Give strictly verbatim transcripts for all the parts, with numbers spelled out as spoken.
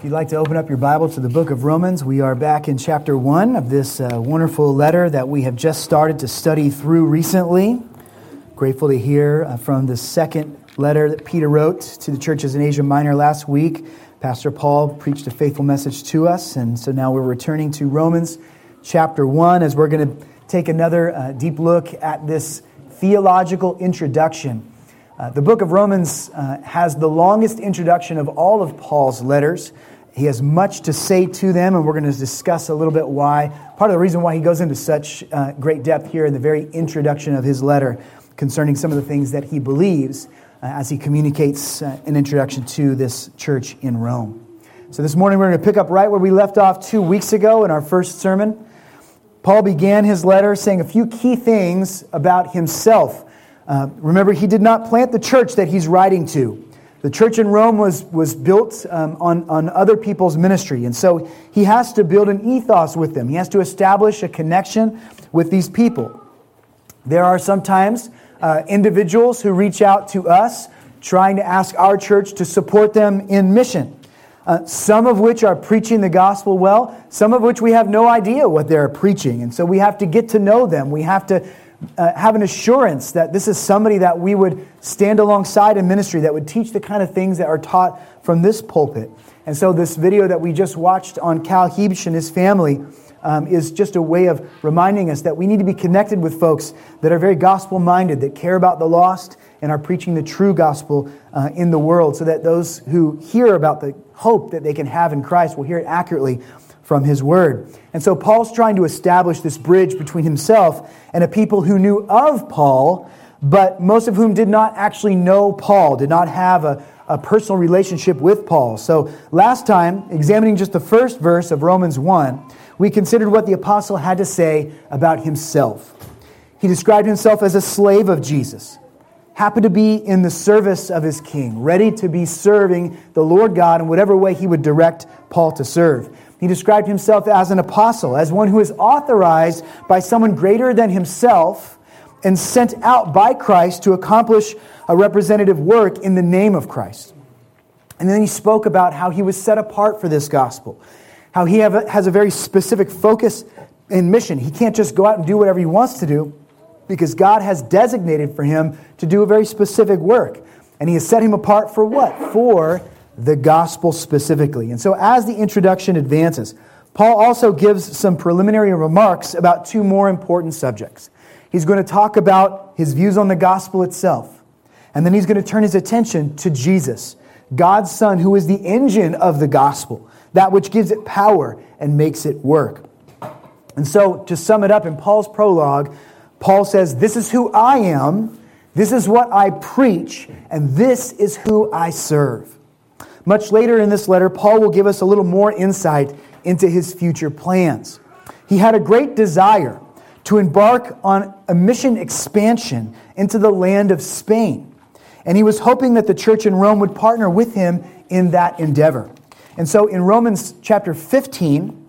If you'd like to open up your Bible to the book of Romans, we are back in chapter one of this uh, wonderful letter that we have just started to study through recently. Grateful to hear uh, from the second letter that Peter wrote to the churches in Asia Minor last week. Pastor Paul preached a faithful message to us, and so now we're returning to Romans chapter one as we're going to take another uh, deep look at this theological introduction. Uh, the book of Romans uh, has the longest introduction of all of Paul's letters. He has much to say to them, and we're going to discuss a little bit why. Part of the reason why he goes into such uh, great depth here in the very introduction of his letter concerning some of the things that he believes uh, as he communicates uh, an introduction to this church in Rome. So this morning we're going to pick up right where we left off two weeks ago in our first sermon. Paul began his letter saying a few key things about himself. Uh, remember, he did not plant the church that he's writing to. The church in Rome was, was built um, on, on other people's ministry. And so he has to build an ethos with them. He has to establish a connection with these people. There are sometimes uh, individuals who reach out to us trying to ask our church to support them in mission. Uh, some of which are preaching the gospel well, some of which we have no idea what they're preaching. And so we have to get to know them. We have to uh, have an assurance that this is somebody that we would stand alongside in ministry, that would teach the kind of things that are taught from this pulpit. And so this video that we just watched on Cal Heebsch and his family um, is just a way of reminding us that we need to be connected with folks that are very gospel-minded, that care about the lost and are preaching the true gospel uh, in the world, so that those who hear about the hope that they can have in Christ will hear it accurately from His Word. And so Paul's trying to establish this bridge between himself and a people who knew of Paul, but most of whom did not actually know Paul, did not have a, a personal relationship with Paul. So last time, examining just the first verse of Romans one, we considered what the apostle had to say about himself. He described himself as a slave of Jesus, happened to be in the service of his king, ready to be serving the Lord God in whatever way he would direct Paul to serve. He described himself as an apostle, as one who is authorized by someone greater than himself and sent out by Christ to accomplish a representative work in the name of Christ. And then he spoke about how he was set apart for this gospel, how he have a, has a very specific focus and mission. He can't just go out and do whatever he wants to do, because God has designated for him to do a very specific work. And He has set him apart for what? For the gospel specifically. And so as the introduction advances, Paul also gives some preliminary remarks about two more important subjects. He's going to talk about his views on the gospel itself. And then he's going to turn his attention to Jesus, God's Son, who is the engine of the gospel, that which gives it power and makes it work. And so to sum it up in Paul's prologue, Paul says, this is who I am, this is what I preach, and this is who I serve. Much later in this letter, Paul will give us a little more insight into his future plans. He had a great desire to embark on a mission expansion into the land of Spain. And he was hoping that the church in Rome would partner with him in that endeavor. And so in Romans chapter fifteen,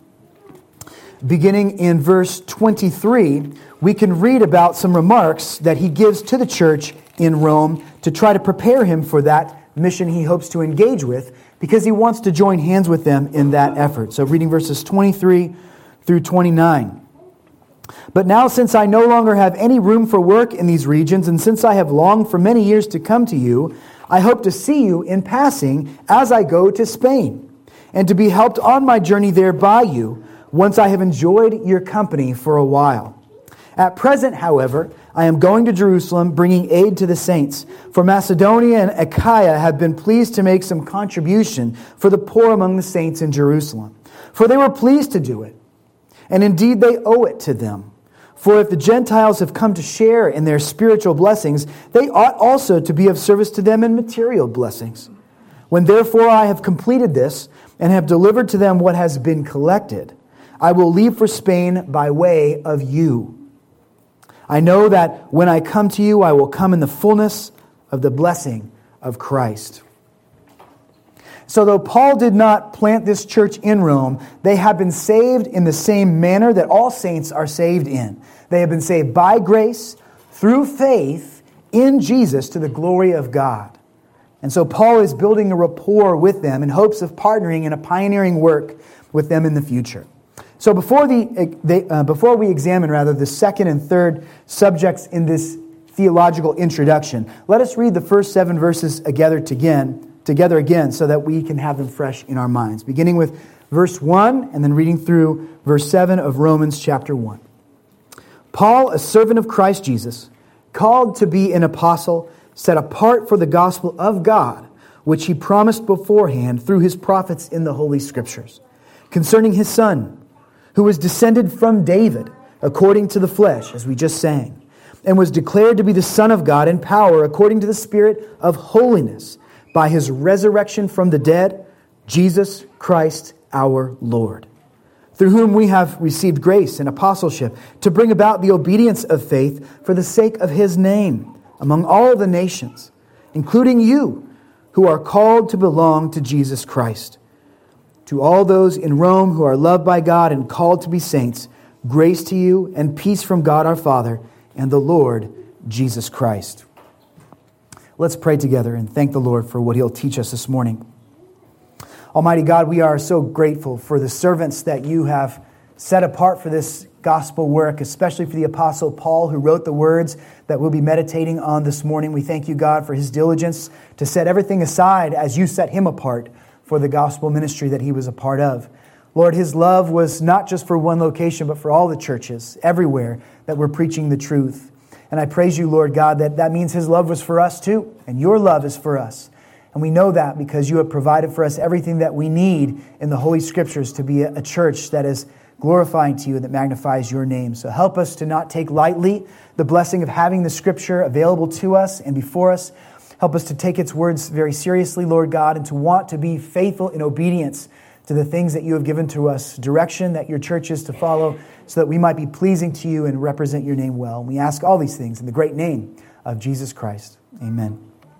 beginning in verse twenty-three, we can read about some remarks that he gives to the church in Rome to try to prepare him for that mission he hopes to engage with, because he wants to join hands with them in that effort. So reading verses twenty-three through twenty-nine. But now, since I no longer have any room for work in these regions, and since I have longed for many years to come to you, I hope to see you in passing as I go to Spain, and to be helped on my journey there by you, once I have enjoyed your company for a while. At present, however, I am going to Jerusalem, bringing aid to the saints. For Macedonia and Achaia have been pleased to make some contribution for the poor among the saints in Jerusalem. For they were pleased to do it. And indeed they owe it to them. For if the Gentiles have come to share in their spiritual blessings, they ought also to be of service to them in material blessings. When therefore I have completed this, and have delivered to them what has been collected, I will leave for Spain by way of you. I know that when I come to you, I will come in the fullness of the blessing of Christ. So though Paul did not plant this church in Rome, they have been saved in the same manner that all saints are saved in. They have been saved by grace, through faith, in Jesus, to the glory of God. And so Paul is building a rapport with them in hopes of partnering in a pioneering work with them in the future. So before the they, uh, before we examine rather the second and third subjects in this theological introduction, let us read the first seven verses together again, together again, so that we can have them fresh in our minds. Beginning with verse one and then reading through verse seven of Romans chapter one. Paul, a servant of Christ Jesus, called to be an apostle, set apart for the gospel of God, which he promised beforehand through his prophets in the Holy Scriptures, concerning his Son, who was descended from David, according to the flesh, as we just sang, and was declared to be the Son of God in power, according to the Spirit of holiness, by his resurrection from the dead, Jesus Christ our Lord, through whom we have received grace and apostleship to bring about the obedience of faith for the sake of his name among all the nations, including you who are called to belong to Jesus Christ. To all those in Rome who are loved by God and called to be saints, grace to you and peace from God our Father and the Lord Jesus Christ. Let's pray together and thank the Lord for what he'll teach us this morning. Almighty God, we are so grateful for the servants that you have set apart for this gospel work, especially for the Apostle Paul, who wrote the words that we'll be meditating on this morning. We thank you, God, for his diligence to set everything aside as you set him apart for the gospel ministry that he was a part of. Lord, his love was not just for one location, but for all the churches everywhere that were preaching the truth. And I praise you, Lord God, that that means his love was for us too, and your love is for us. And we know that because you have provided for us everything that we need in the Holy Scriptures to be a church that is glorifying to you and that magnifies your name. So help us to not take lightly the blessing of having the Scripture available to us and before us. Help us to take its words very seriously, Lord God, and to want to be faithful in obedience to the things that you have given to us, direction that your church is to follow, so that we might be pleasing to you and represent your name well. And we ask all these things in the great name of Jesus Christ. Amen.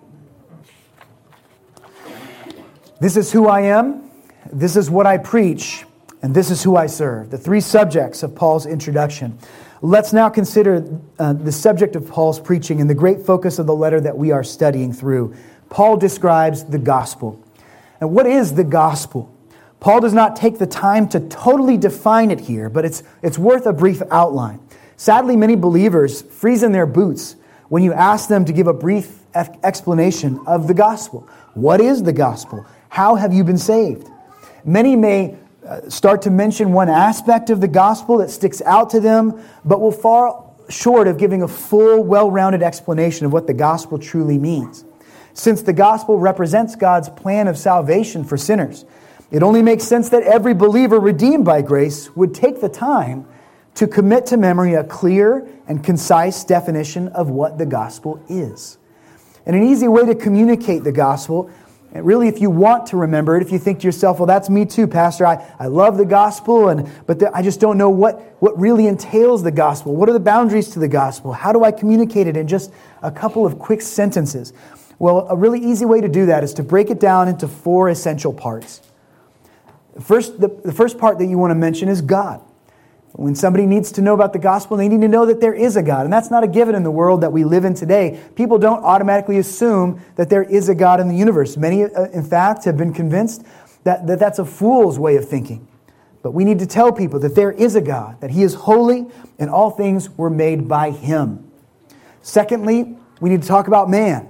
This is who I am, this is what I preach, and this is who I serve. The three subjects of Paul's introduction. Let's now consider uh, the subject of Paul's preaching and the great focus of the letter that we are studying through. Paul describes the gospel. And what is the gospel? Paul does not take the time to totally define it here, but it's, it's worth a brief outline. Sadly, many believers freeze in their boots when you ask them to give a brief explanation of the gospel. What is the gospel? How have you been saved? Many may uh, start to mention one aspect of the gospel that sticks out to them, but will fall short of giving a full, well-rounded explanation of what the gospel truly means. Since the gospel represents God's plan of salvation for sinners, it only makes sense that every believer redeemed by grace would take the time to commit to memory a clear and concise definition of what the gospel is. And an easy way to communicate the gospel, and really if you want to remember it, if you think to yourself, well, that's me too, Pastor, I, I love the gospel, and but the, I just don't know what, what really entails the gospel. What are the boundaries to the gospel? How do I communicate it in just a couple of quick sentences? Well, a really easy way to do that is to break it down into four essential parts. First, the, the first part that you want to mention is God. When somebody needs to know about the gospel, they need to know that there is a God. And that's not a given in the world that we live in today. People don't automatically assume that there is a God in the universe. Many, uh, in fact, have been convinced that, that that's a fool's way of thinking. But we need to tell people that there is a God, that He is holy, and all things were made by Him. Secondly, we need to talk about man.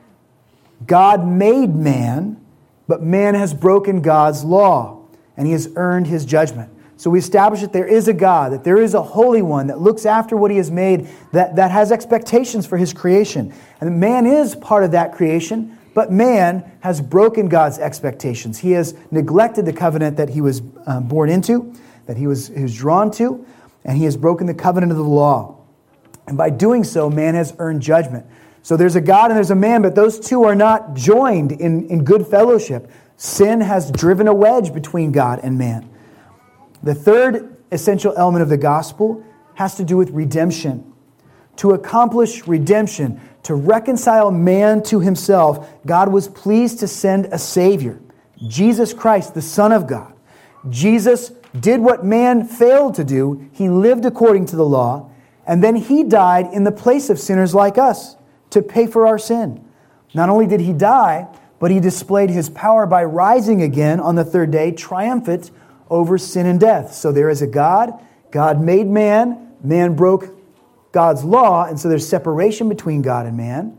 God made man, but man has broken God's law, and he has earned His judgment. So we establish that there is a God, that there is a Holy One that looks after what He has made, that, that has expectations for His creation. And man is part of that creation, but man has broken God's expectations. He has neglected the covenant that he was um, born into, that he was, he was drawn to, and he has broken the covenant of the law. And by doing so, man has earned judgment. So there's a God and there's a man, but those two are not joined in, in good fellowship. Sin has driven a wedge between God and man. The third essential element of the gospel has to do with redemption. To accomplish redemption, to reconcile man to himself, God was pleased to send a Savior, Jesus Christ, the Son of God. Jesus did what man failed to do. He lived according to the law, and then He died in the place of sinners like us to pay for our sin. Not only did He die, but he displayed his power by rising again on the third day, triumphant over sin and death. So there is a God. God made man. Man broke God's law, and so there's separation between God and man.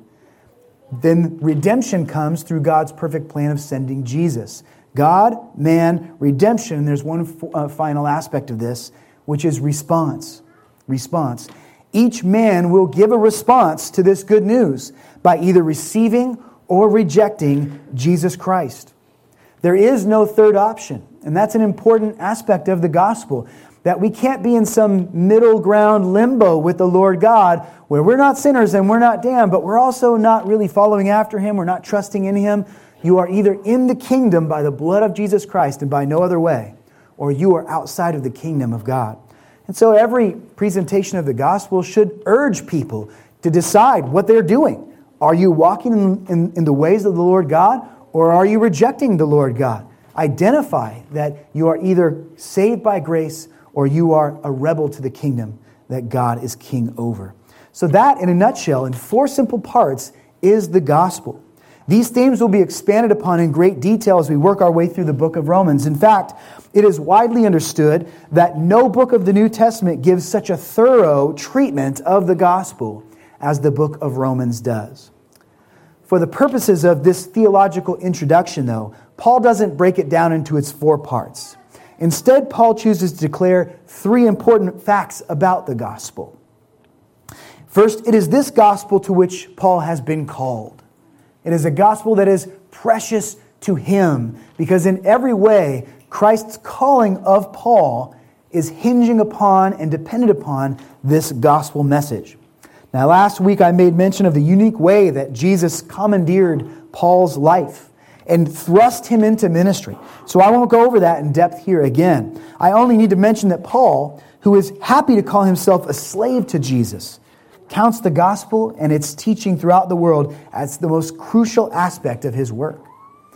Then redemption comes through God's perfect plan of sending Jesus. God, man, redemption. And there's one uh, final aspect of this, which is response. Response. Each man will give a response to this good news by either receiving or rejecting Jesus Christ. There is no third option. And that's an important aspect of the gospel, that we can't be in some middle ground limbo with the Lord God where we're not sinners and we're not damned, but we're also not really following after Him. We're not trusting in Him. You are either in the kingdom by the blood of Jesus Christ and by no other way, or you are outside of the kingdom of God. And so every presentation of the gospel should urge people to decide what they're doing. Are you walking in, in, in the ways of the Lord God, or are you rejecting the Lord God? Identify that you are either saved by grace or you are a rebel to the kingdom that God is king over. So that, in a nutshell, in four simple parts, is the gospel. These themes will be expanded upon in great detail as we work our way through the book of Romans. In fact, it is widely understood that no book of the New Testament gives such a thorough treatment of the gospel as the book of Romans does. For the purposes of this theological introduction, though, Paul doesn't break it down into its four parts. Instead, Paul chooses to declare three important facts about the gospel. First, it is this gospel to which Paul has been called. It is a gospel that is precious to him, because in every way, Christ's calling of Paul is hinging upon and dependent upon this gospel message. Now, last week I made mention of the unique way that Jesus commandeered Paul's life and thrust him into ministry. So I won't go over that in depth here again. I only need to mention that Paul, who is happy to call himself a slave to Jesus, counts the gospel and its teaching throughout the world as the most crucial aspect of his work.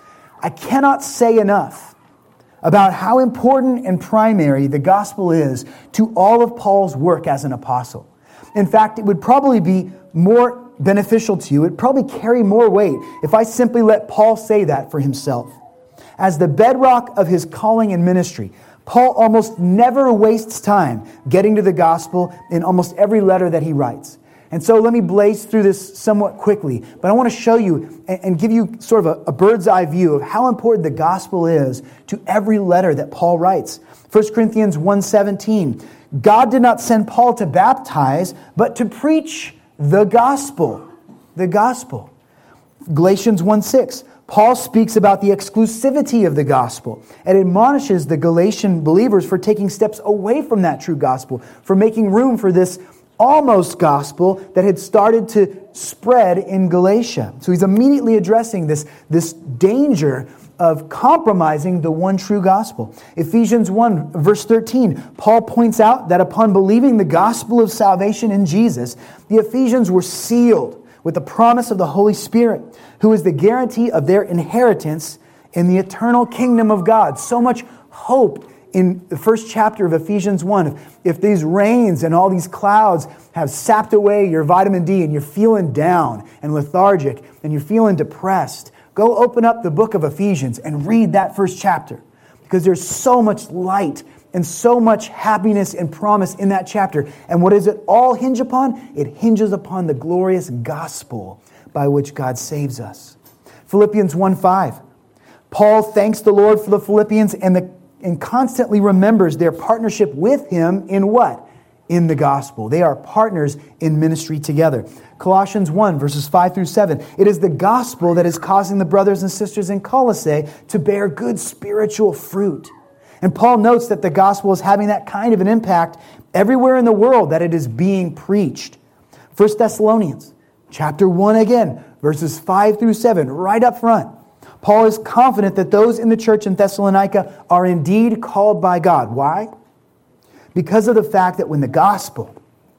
I cannot say enough about how important and primary the gospel is to all of Paul's work as an apostle. In fact, it would probably be more beneficial to you. It would probably carry more weight if I simply let Paul say that for himself. As the bedrock of his calling and ministry, Paul almost never wastes time getting to the gospel in almost every letter that he writes. And so let me blaze through this somewhat quickly, but I want to show you and give you sort of a, a bird's eye view of how important the gospel is to every letter that Paul writes. First Corinthians one seventeen, God did not send Paul to baptize, but to preach the gospel. The gospel. Galatians one six, Paul speaks about the exclusivity of the gospel and admonishes the Galatian believers for taking steps away from that true gospel, for making room for this almost gospel that had started to spread in Galatia. So he's immediately addressing this, this danger of compromising the one true gospel. Ephesians one, verse thirteen, Paul points out that upon believing the gospel of salvation in Jesus, the Ephesians were sealed with the promise of the Holy Spirit, who is the guarantee of their inheritance in the eternal kingdom of God. So much hope in the first chapter of Ephesians one. If these rains and all these clouds have sapped away your vitamin D and you're feeling down and lethargic and you're feeling depressed, go open up the book of Ephesians and read that first chapter, because there's so much light and so much happiness and promise in that chapter. And what does it all hinge upon? It hinges upon the glorious gospel by which God saves us. Philippians one five. Paul thanks the Lord for the Philippians and the and constantly remembers their partnership with him in what? In the gospel. They are partners in ministry together. Colossians one, verses five through seven. It is the gospel that is causing the brothers and sisters in Colossae to bear good spiritual fruit. And Paul notes that the gospel is having that kind of an impact everywhere in the world that it is being preached. First Thessalonians, chapter one again, verses five through seven, right up front. Paul is confident that those in the church in Thessalonica are indeed called by God. Why? Because of the fact that when the gospel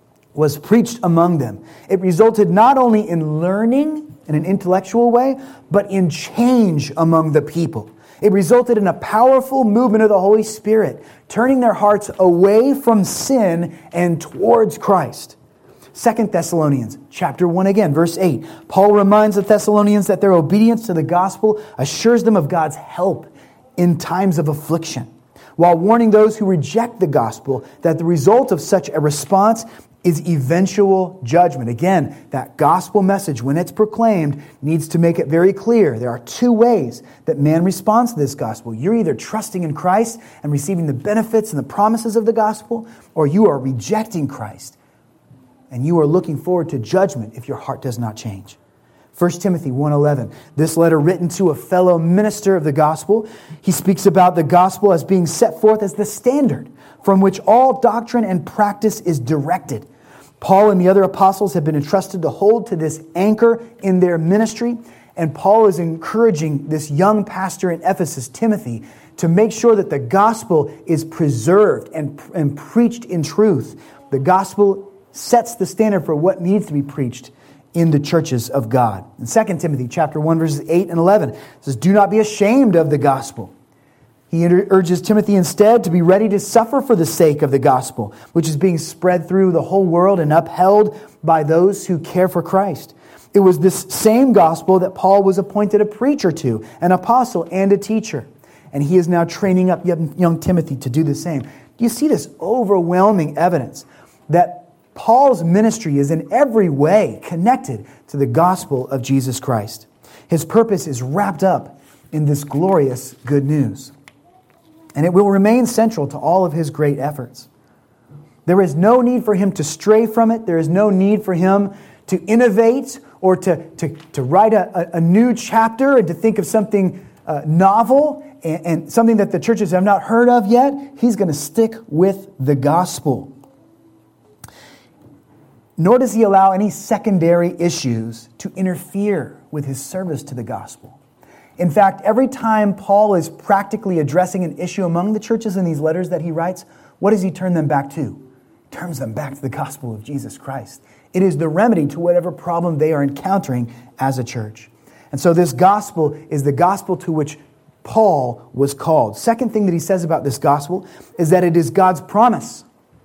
was preached among them, it resulted not only in learning in an intellectual way, but in change among the people. It resulted in a powerful movement of the Holy Spirit, turning their hearts away from sin and towards Christ. Second Thessalonians chapter one again, verse eight. Paul reminds the Thessalonians that their obedience to the gospel assures them of God's help in times of affliction, while warning those who reject the gospel that the result of such a response is eventual judgment. Again, that gospel message, when it's proclaimed, needs to make it very clear. There are two ways that man responds to this gospel. You're either trusting in Christ and receiving the benefits and the promises of the gospel, or you are rejecting Christ. And you are looking forward to judgment if your heart does not change. First Timothy one eleven, this letter written to a fellow minister of the gospel, he speaks about the gospel as being set forth as the standard from which all doctrine and practice is directed. Paul and the other apostles have been entrusted to hold to this anchor in their ministry, and Paul is encouraging this young pastor in Ephesus, Timothy, to make sure that the gospel is preserved and, and preached in truth. The gospel sets the standard for what needs to be preached in the churches of God. In Second Timothy chapter one, verses eight and eleven, it says, "Do not be ashamed of the gospel." He urges Timothy instead to be ready to suffer for the sake of the gospel, which is being spread through the whole world and upheld by those who care for Christ. It was this same gospel that Paul was appointed a preacher to, an apostle and a teacher. And he is now training up young Timothy to do the same. Do you see this overwhelming evidence that Paul's ministry is in every way connected to the gospel of Jesus Christ? His purpose is wrapped up in this glorious good news. And it will remain central to all of his great efforts. There is no need for him to stray from it. There is no need for him to innovate or to, to, to write a, a new chapter and to think of something uh, novel and, and something that the churches have not heard of yet. He's going to stick with the gospel. Nor does he allow any secondary issues to interfere with his service to the gospel. In fact, every time Paul is practically addressing an issue among the churches in these letters that he writes, what does he turn them back to? He turns them back to the gospel of Jesus Christ. It is the remedy to whatever problem they are encountering as a church. And so this gospel is the gospel to which Paul was called. Second thing that he says about this gospel is that it is God's promise.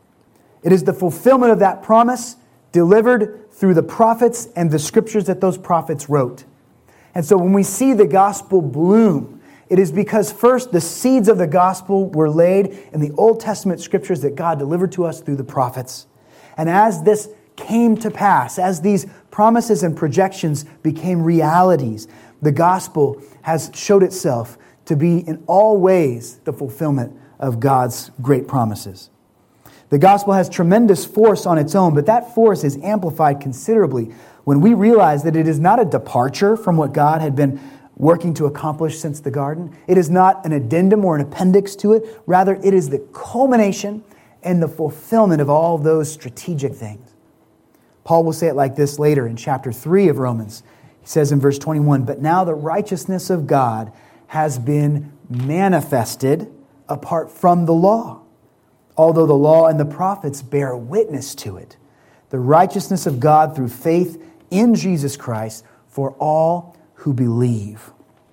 It is the fulfillment of that promise delivered through the prophets and the scriptures that those prophets wrote. And so when we see the gospel bloom, it is because first the seeds of the gospel were laid in the Old Testament scriptures that God delivered to us through the prophets. And as this came to pass, as these promises and projections became realities, the gospel has showed itself to be in all ways the fulfillment of God's great promises. The gospel has tremendous force on its own, but that force is amplified considerably when we realize that it is not a departure from what God had been working to accomplish since the garden. It is not an addendum or an appendix to it. Rather, it is the culmination and the fulfillment of all those strategic things. Paul will say it like this later in chapter three of Romans. He says in verse twenty-one, "But now the righteousness of God has been manifested apart from the law, although the law and the prophets bear witness to it. The righteousness of God through faith in Jesus Christ for all who believe."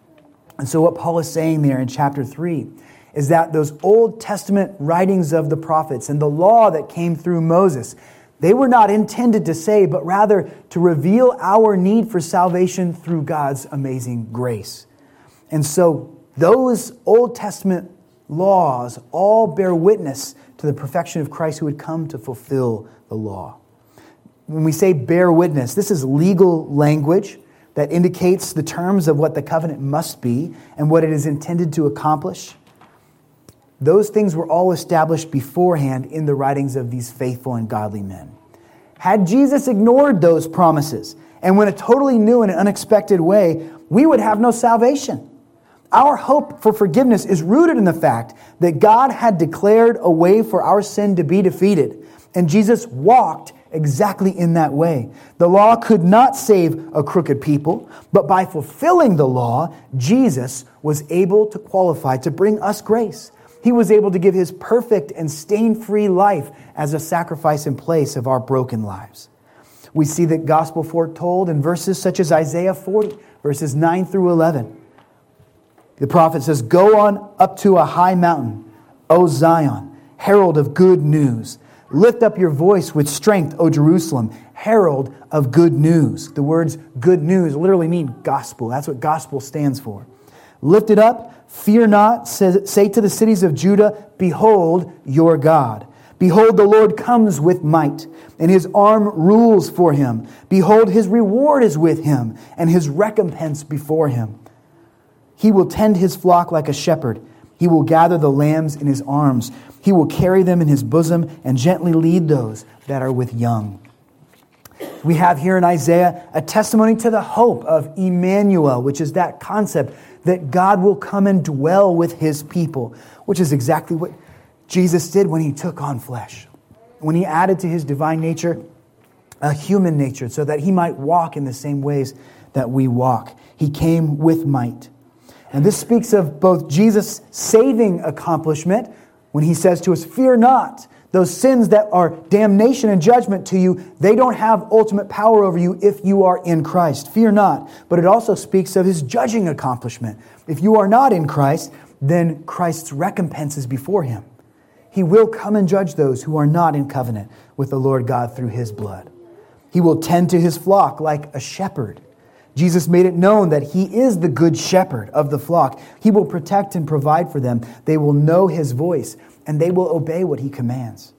And so what Paul is saying there in chapter three is that those Old Testament writings of the prophets and the law that came through Moses, they were not intended to save, but rather to reveal our need for salvation through God's amazing grace. And so those Old Testament laws all bear witness to the perfection of Christ who would come to fulfill the law. When we say bear witness, this is legal language that indicates the terms of what the covenant must be and what it is intended to accomplish. Those things were all established beforehand in the writings of these faithful and godly men. Had Jesus ignored those promises and went a totally new and unexpected way, we would have no salvation. Our hope for forgiveness is rooted in the fact that God had declared a way for our sin to be defeated, and Jesus walked exactly in that way. The law could not save a crooked people, but by fulfilling the law, Jesus was able to qualify to bring us grace. He was able to give his perfect and stain-free life as a sacrifice in place of our broken lives. We see the gospel foretold in verses such as Isaiah forty, verses nine through eleven. The prophet says, "Go on up to a high mountain, O Zion, herald of good news. Lift up your voice with strength, O Jerusalem, herald of good news. The words good news literally mean gospel. That's what gospel stands for. Lift it up, fear not, say to the cities of Judah, behold your God. Behold, the Lord comes with might, and his arm rules for him. Behold, his reward is with him, and his recompense before him. He will tend his flock like a shepherd. He will gather the lambs in his arms. He will carry them in his bosom and gently lead those that are with young. We have here in Isaiah a testimony to the hope of Emmanuel, which is that concept that God will come and dwell with his people, which is exactly what Jesus did when he took on flesh. When he added to his divine nature a human nature so that he might walk in the same ways that we walk. He came with might. And this speaks of both Jesus' saving accomplishment when he says to us, fear not. Those sins that are damnation and judgment to you, they don't have ultimate power over you if you are in Christ. Fear not. But it also speaks of his judging accomplishment. If you are not in Christ, then Christ's recompense is before him. He will come and judge those who are not in covenant with the Lord God through his blood. He will tend to his flock like a shepherd. Jesus made it known that he is the good shepherd of the flock. He will protect and provide for them. They will know his voice, and they will obey what he commands.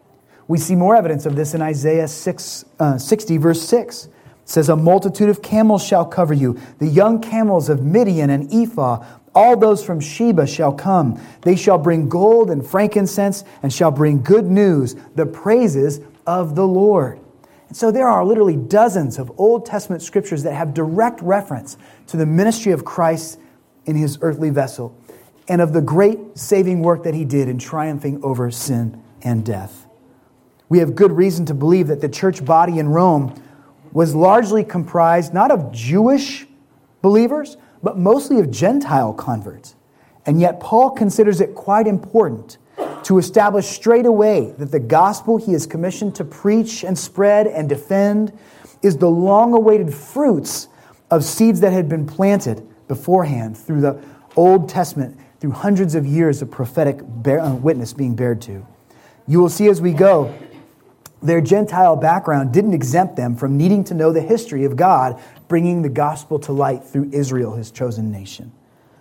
We see more evidence of this in Isaiah six, uh, sixty, verse six. It says, a multitude of camels shall cover you. The young camels of Midian and Ephah, all those from Sheba shall come. They shall bring gold and frankincense and shall bring good news, the praises of the Lord. And so there are literally dozens of Old Testament scriptures that have direct reference to the ministry of Christ in his earthly vessel and of the great saving work that he did in triumphing over sin and death. We have good reason to believe that the church body in Rome was largely comprised not of Jewish believers, but mostly of Gentile converts. And yet Paul considers it quite important to establish straight away that the gospel he is commissioned to preach and spread and defend is the long-awaited fruits of seeds that had been planted beforehand through the Old Testament, through hundreds of years of prophetic bear, uh, witness being bared to. You will see as we go, their Gentile background didn't exempt them from needing to know the history of God bringing the gospel to light through Israel, his chosen nation.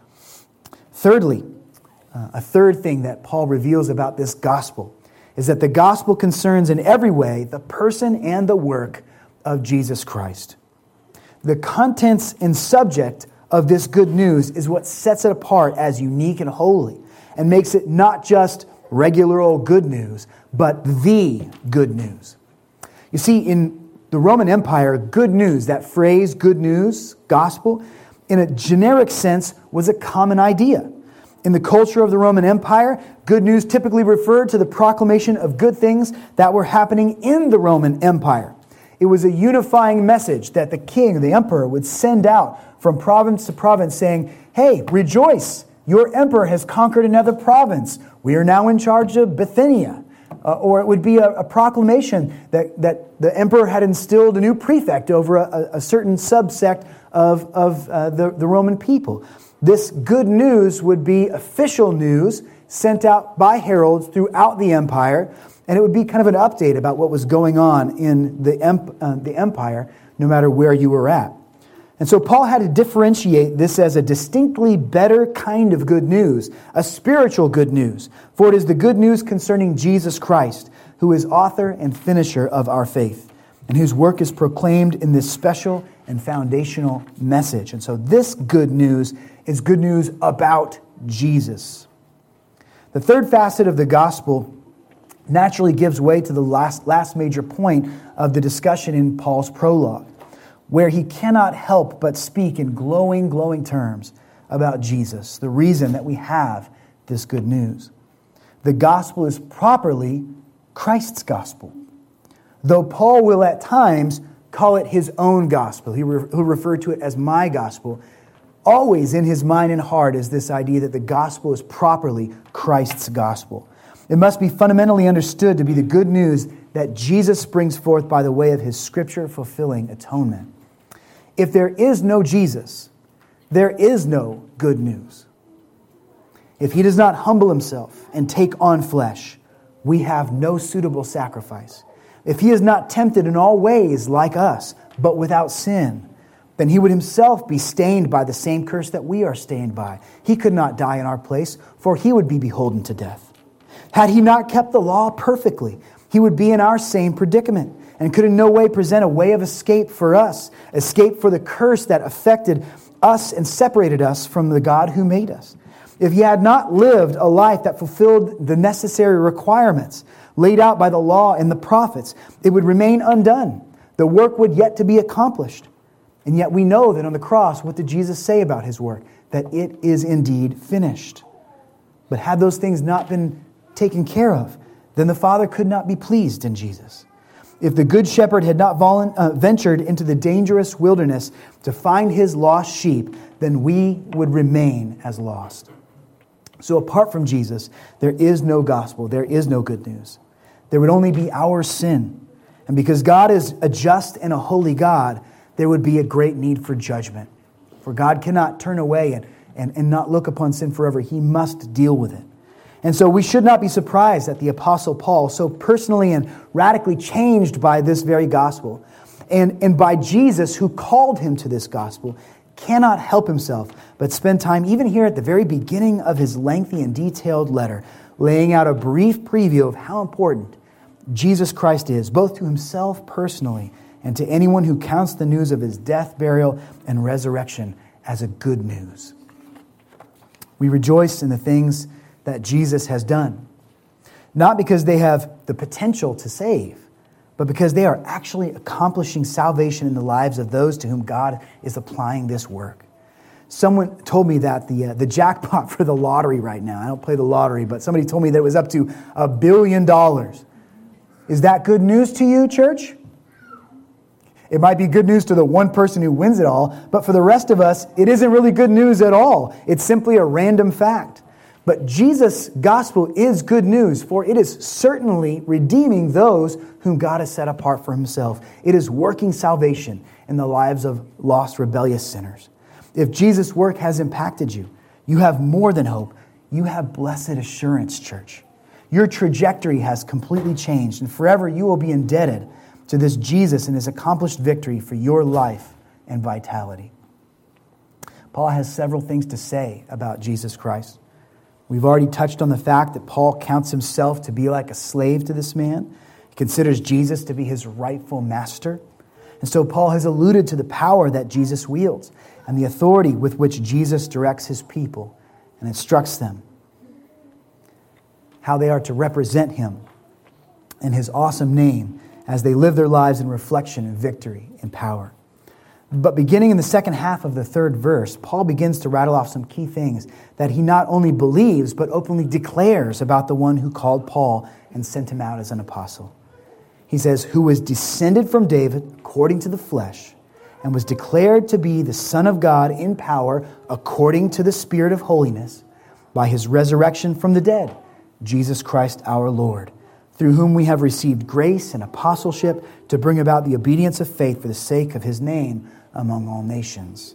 Thirdly, uh, a third thing that Paul reveals about this gospel is that the gospel concerns in every way the person and the work of Jesus Christ. The contents and subject of this good news is what sets it apart as unique and holy and makes it not just regular old good news, but the good news. You see, in the Roman Empire, good news, that phrase, good news, gospel, in a generic sense, was a common idea. In the culture of the Roman Empire, good news typically referred to the proclamation of good things that were happening in the Roman Empire. It was a unifying message that the king, the emperor, would send out from province to province saying, hey, rejoice, your emperor has conquered another province. We are now in charge of Bithynia. Uh, or it would be a, a proclamation that, that the emperor had instilled a new prefect over a, a certain subsect of, of uh, the, the Roman people. This good news would be official news sent out by heralds throughout the empire, and it would be kind of an update about what was going on in the, emp- uh, the empire, no matter where you were at. And so Paul had to differentiate this as a distinctly better kind of good news, a spiritual good news, for it is the good news concerning Jesus Christ, who is author and finisher of our faith, and whose work is proclaimed in this special and foundational message. And so this good news is good news about Jesus. The third facet of the gospel naturally gives way to the last, last major point of the discussion in Paul's prologue, where he cannot help but speak in glowing, glowing terms about Jesus, the reason that we have this good news. The gospel is properly Christ's gospel, though Paul will at times call it his own gospel. He will refer to it as my gospel. Always in his mind and heart is this idea that the gospel is properly Christ's gospel. It must be fundamentally understood to be the good news that Jesus brings forth by the way of his scripture-fulfilling atonement. If there is no Jesus, there is no good news. If he does not humble himself and take on flesh, we have no suitable sacrifice. If he is not tempted in all ways like us, but without sin, then he would himself be stained by the same curse that we are stained by. He could not die in our place, for he would be beholden to death. Had he not kept the law perfectly, he would be in our same predicament and could in no way present a way of escape for us, escape for the curse that affected us and separated us from the God who made us. If he had not lived a life that fulfilled the necessary requirements laid out by the law and the prophets, it would remain undone. The work would yet to be accomplished. And yet we know that on the cross, what did Jesus say about his work? That it is indeed finished. But had those things not been taken care of, then the Father could not be pleased in Jesus. If the Good Shepherd had not volu- uh, ventured into the dangerous wilderness to find his lost sheep, then we would remain as lost. So apart from Jesus, there is no gospel, there is no good news. There would only be our sin. And because God is a just and a holy God, there would be a great need for judgment. For God cannot turn away and, and, and not look upon sin forever. He must deal with it. And so we should not be surprised that the Apostle Paul, so personally and radically changed by this very gospel, and, and by Jesus who called him to this gospel, cannot help himself but spend time, even here at the very beginning of his lengthy and detailed letter, laying out a brief preview of how important Jesus Christ is, both to himself personally and to anyone who counts the news of his death, burial, and resurrection as a good news. We rejoice in the things that Jesus has done, not because they have the potential to save, but because they are actually accomplishing salvation in the lives of those to whom God is applying this work. Someone told me that the uh, the jackpot for the lottery right now, I don't play the lottery, but somebody told me that it was up to a billion dollars. Is that good news to you, church? It might be good news to the one person who wins it all, but for the rest of us, it isn't really good news at all. It's simply a random fact. But Jesus' gospel is good news, for it is certainly redeeming those whom God has set apart for himself. It is working salvation in the lives of lost, rebellious sinners. If Jesus' work has impacted you, you have more than hope. You have blessed assurance, church. Your trajectory has completely changed, and forever you will be indebted to this Jesus and his accomplished victory for your life and vitality. Paul has several things to say about Jesus Christ. We've already touched on the fact that Paul counts himself to be like a slave to this man. He considers Jesus to be his rightful master. And so Paul has alluded to the power that Jesus wields and the authority with which Jesus directs his people and instructs them how they are to represent him in his awesome name as they live their lives in reflection and victory and power. But beginning in the second half of the third verse, Paul begins to rattle off some key things that he not only believes, but openly declares about the one who called Paul and sent him out as an apostle. He says, who was descended from David according to the flesh, and was declared to be the Son of God in power according to the Spirit of holiness, by his resurrection from the dead, Jesus Christ our Lord, through whom we have received grace and apostleship to bring about the obedience of faith for the sake of his name among all nations.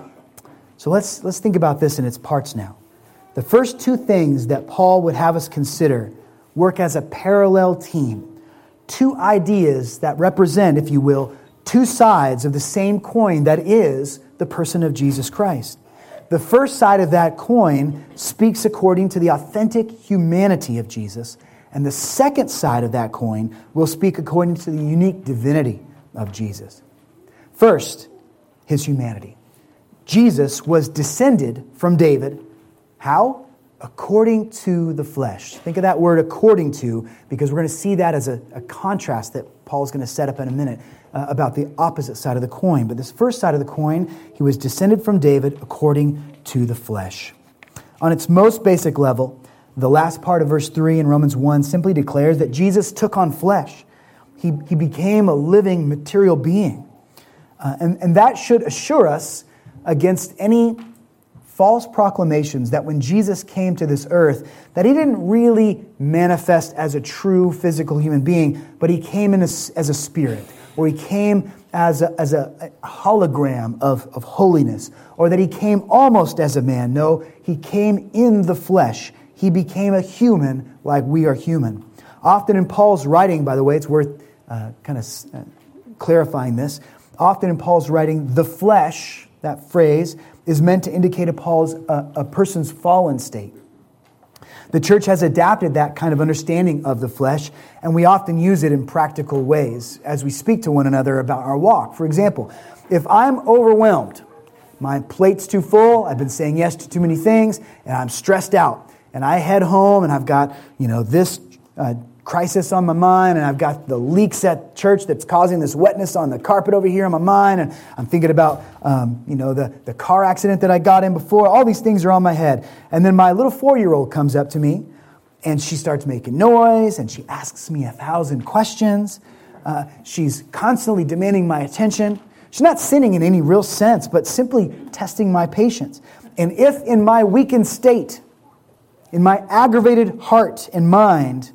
So let's, let's think about this in its parts now. The first two things that Paul would have us consider work as a parallel team. Two ideas that represent, if you will, two sides of the same coin that is the person of Jesus Christ. The first side of that coin speaks according to the authentic humanity of Jesus, and the second side of that coin will speak according to the unique divinity of Jesus. First, his humanity. Jesus was descended from David. How? According to the flesh. Think of that word according to, because we're going to see that as a, a contrast that Paul is going to set up in a minute uh, about the opposite side of the coin. But this first side of the coin, he was descended from David according to the flesh. On its most basic level, the last part of verse three in Romans one simply declares that Jesus took on flesh. He, he became a living material being. Uh, and, and that should assure us against any false proclamations that when Jesus came to this earth, that he didn't really manifest as a true physical human being, but he came in a, as a spirit, or he came as a, as a hologram of, of holiness, or that he came almost as a man. No, he came in the flesh. He became a human like we are human. Often in Paul's writing, by the way, it's worth uh, kind of uh, clarifying this. Often in Paul's writing, the flesh, that phrase, is meant to indicate a, Paul's, uh, a person's fallen state. The church has adapted that kind of understanding of the flesh, and we often use it in practical ways as we speak to one another about our walk. For example, if I'm overwhelmed, my plate's too full, I've been saying yes to too many things, and I'm stressed out, and I head home and I've got, you know, this uh, crisis on my mind, and I've got the leaks at church that's causing this wetness on the carpet over here on my mind, and I'm thinking about, um, you know, the, the car accident that I got in before. All these things are on my head. And then my little four-year-old comes up to me, and she starts making noise, and she asks me a thousand questions. Uh, she's constantly demanding my attention. She's not sinning in any real sense, but simply testing my patience. And if in my weakened state, in my aggravated heart and mind,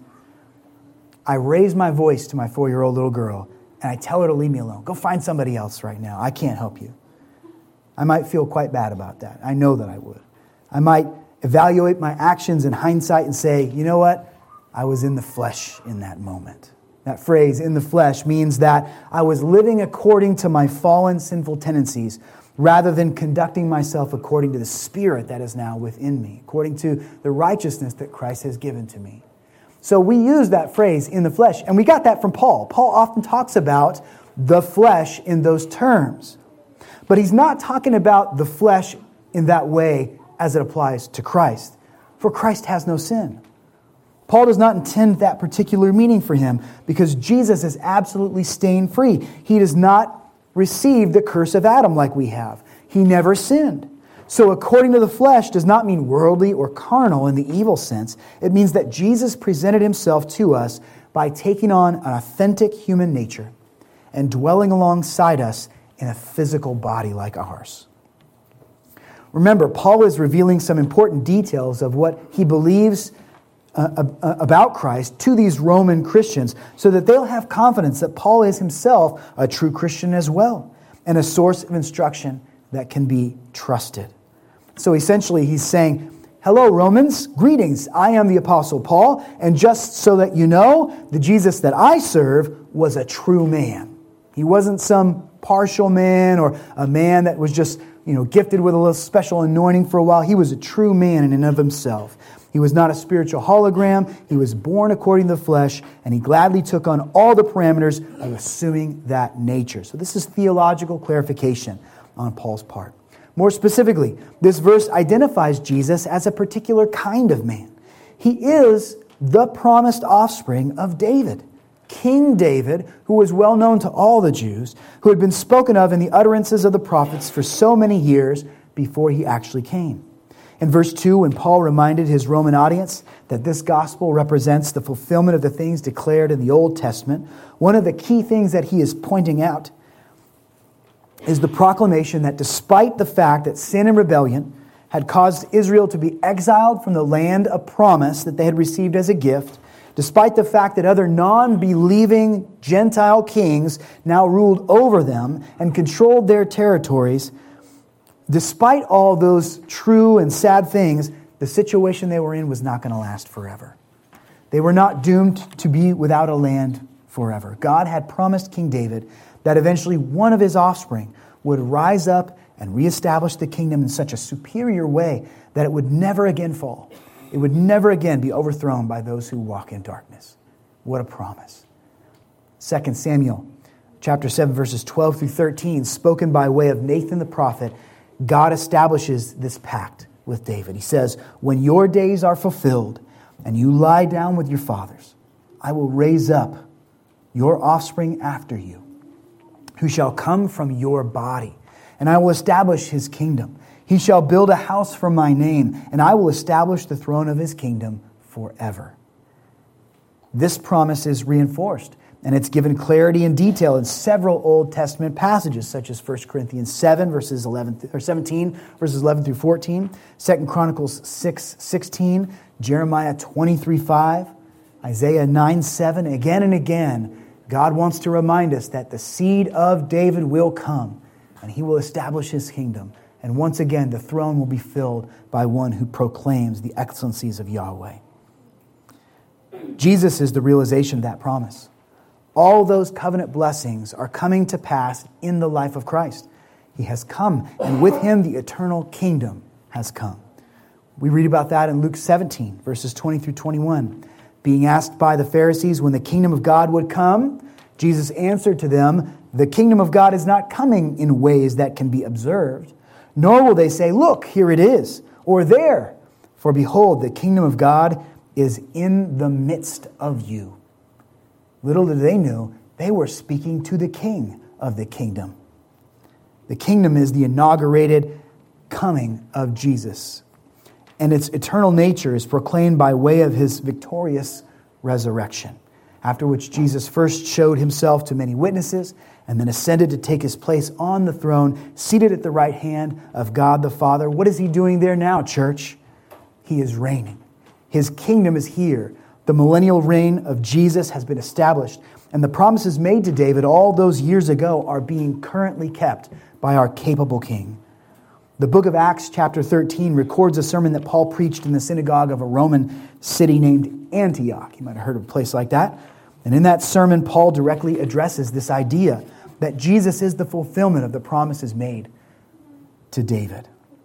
I raise my voice to my four-year-old little girl, and I tell her to leave me alone. Go find somebody else right now. I can't help you. I might feel quite bad about that. I know that I would. I might evaluate my actions in hindsight and say, you know what? I was in the flesh in that moment. That phrase, in the flesh, means that I was living according to my fallen sinful tendencies rather than conducting myself according to the Spirit that is now within me, according to the righteousness that Christ has given to me. So we use that phrase, in the flesh, and we got that from Paul. Paul often talks about the flesh in those terms. But he's not talking about the flesh in that way as it applies to Christ. For Christ has no sin. Paul does not intend that particular meaning for him because Jesus is absolutely stain-free. He does not receive the curse of Adam like we have. He never sinned. So according to the flesh does not mean worldly or carnal in the evil sense. It means that Jesus presented himself to us by taking on an authentic human nature and dwelling alongside us in a physical body like ours. Remember, Paul is revealing some important details of what he believes uh, uh, about Christ to these Roman Christians so that they'll have confidence that Paul is himself a true Christian as well and a source of instruction that can be trusted. So essentially he's saying, hello Romans, greetings, I am the Apostle Paul, and just so that you know, the Jesus that I serve was a true man. He wasn't some partial man or a man that was just, you know, gifted with a little special anointing for a while. He was a true man in and of himself. He was not a spiritual hologram. He was born according to the flesh, and he gladly took on all the parameters of assuming that nature. So this is theological clarification on Paul's part. More specifically, this verse identifies Jesus as a particular kind of man. He is the promised offspring of David, King David, who was well known to all the Jews, who had been spoken of in the utterances of the prophets for so many years before he actually came. In verse two, when Paul reminded his Roman audience that this gospel represents the fulfillment of the things declared in the Old Testament, one of the key things that he is pointing out is the proclamation that despite the fact that sin and rebellion had caused Israel to be exiled from the land of promise that they had received as a gift, despite the fact that other non-believing Gentile kings now ruled over them and controlled their territories, despite all those true and sad things, the situation they were in was not going to last forever. They were not doomed to be without a land forever. God had promised King David that eventually one of his offspring would rise up and reestablish the kingdom in such a superior way that it would never again fall. It would never again be overthrown by those who walk in darkness. What a promise. Second Samuel chapter seven, verses twelve through thirteen, spoken by way of Nathan the prophet, God establishes this pact with David. He says, when your days are fulfilled and you lie down with your fathers, I will raise up your offspring after you, who shall come from your body, and I will establish his kingdom. He shall build a house for my name, and I will establish the throne of his kingdom forever. This promise is reinforced, and it's given clarity and detail in several Old Testament passages, such as First Corinthians seven, verses eleven or seventeen, verses eleven through fourteen, Second Chronicles six, sixteen, Jeremiah twenty-three, five, Isaiah nine, seven. Again and again, God wants to remind us that the seed of David will come, and he will establish his kingdom. And once again, the throne will be filled by one who proclaims the excellencies of Yahweh. Jesus is the realization of that promise. All those covenant blessings are coming to pass in the life of Christ. He has come, and with him the eternal kingdom has come. We read about that in Luke seventeen, verses twenty through twenty-one. Being asked by the Pharisees when the kingdom of God would come, Jesus answered to them, "The kingdom of God is not coming in ways that can be observed, nor will they say, 'Look, here it is,' or 'there.' For behold, the kingdom of God is in the midst of you." Little did they know, they were speaking to the king of the kingdom. The kingdom is the inaugurated coming of Jesus, and its eternal nature is proclaimed by way of his victorious resurrection, after which Jesus first showed himself to many witnesses and then ascended to take his place on the throne, seated at the right hand of God the Father. What is he doing there now, church? He is reigning. His kingdom is here. The millennial reign of Jesus has been established, and the promises made to David all those years ago are being currently kept by our capable king. The book of Acts chapter thirteen records a sermon that Paul preached in the synagogue of a Roman city named Antioch. You might have heard of a place like that. And in that sermon, Paul directly addresses this idea that Jesus is the fulfillment of the promises made to David.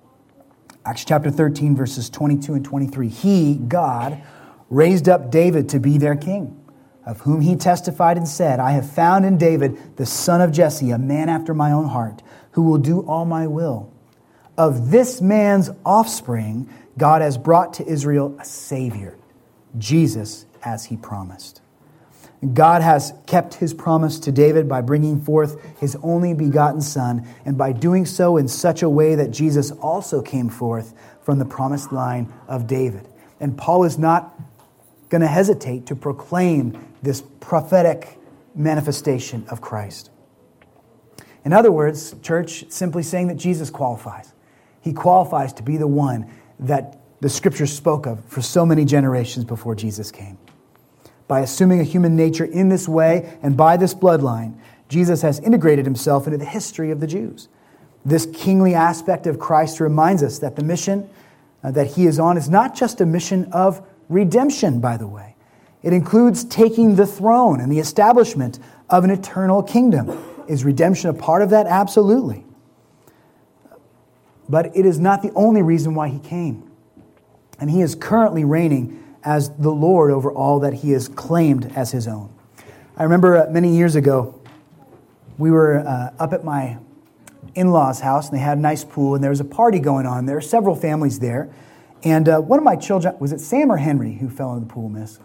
Acts chapter thirteen, verses twenty-two and twenty-three. He, God, raised up David to be their king, of whom he testified and said, "I have found in David, the son of Jesse, a man after my own heart, who will do all my will. Of this man's offspring, God has brought to Israel a Savior, Jesus, as he promised." God has kept his promise to David by bringing forth his only begotten Son, and by doing so in such a way that Jesus also came forth from the promised line of David. And Paul is not going to hesitate to proclaim this prophetic manifestation of Christ. In other words, church, simply saying that Jesus qualifies. He qualifies to be the one that the Scriptures spoke of for so many generations before Jesus came. By assuming a human nature in this way and by this bloodline, Jesus has integrated himself into the history of the Jews. This kingly aspect of Christ reminds us that the mission uh, that he is on is not just a mission of redemption, by the way. It includes taking the throne and the establishment of an eternal kingdom. Is redemption a part of that? Absolutely. But it is not the only reason why he came. And he is currently reigning as the Lord over all that he has claimed as his own. I remember uh, many years ago, we were uh, up at my in-laws' house, and they had a nice pool, and there was a party going on. There were several families there. And uh, one of my children, was it Sam or Henry who fell in the pool, miss?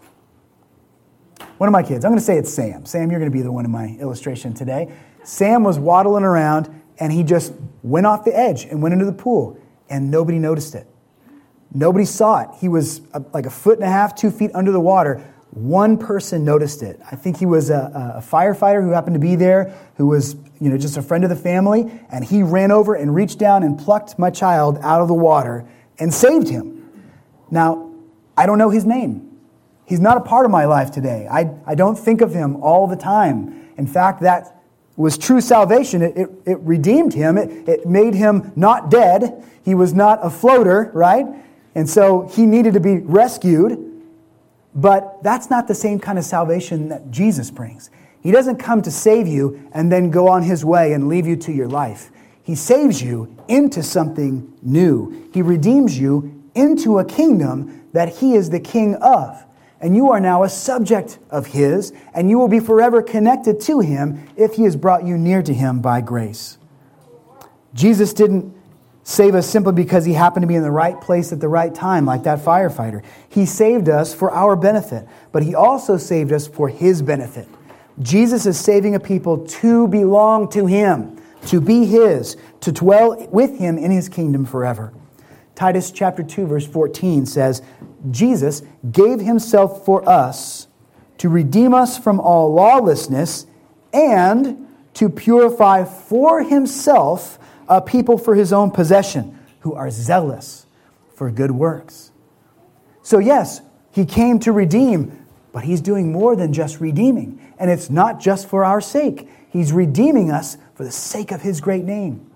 One of my kids. I'm going to say it's Sam. Sam, you're going to be the one in my illustration today. Sam was waddling around, and he just went off the edge and went into the pool, and nobody noticed it. Nobody saw it. He was a, like a foot and a half, two feet under the water. One person noticed it. I think he was a, a firefighter who happened to be there, who was, you know, just a friend of the family, and he ran over and reached down and plucked my child out of the water and saved him. Now, I don't know his name. He's not a part of my life today. I, I don't think of him all the time. In fact, that was true salvation. It, it, it redeemed him. It, it made him not dead. He was not a floater, right? And so he needed to be rescued. But that's not the same kind of salvation that Jesus brings. He doesn't come to save you and then go on his way and leave you to your life. He saves you into something new. He redeems you into a kingdom that he is the king of. And you are now a subject of his, and you will be forever connected to him if he has brought you near to him by grace. Jesus didn't save us simply because he happened to be in the right place at the right time, like that firefighter. He saved us for our benefit, but he also saved us for his benefit. Jesus is saving a people to belong to him, to be his, to dwell with him in his kingdom forever. Titus chapter two, verse fourteen says, Jesus gave himself for us to redeem us from all lawlessness and to purify for himself a people for his own possession who are zealous for good works. So yes, he came to redeem, but he's doing more than just redeeming. And it's not just for our sake. He's redeeming us for the sake of his great name.